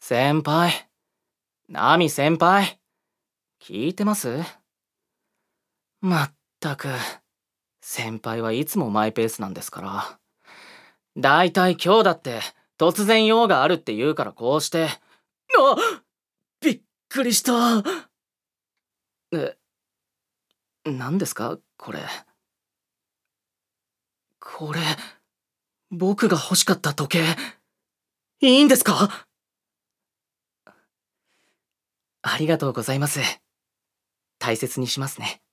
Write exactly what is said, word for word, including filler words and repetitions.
先輩、ナミ先輩、聞いてます？まったく、先輩はいつもマイペースなんですから。だいたい今日だって突然用があるって言うからこうして。あ、びっくりした。え、何ですかこれ。これ、僕が欲しかった時計、いいんですか？ありがとうございます。大切にしますね。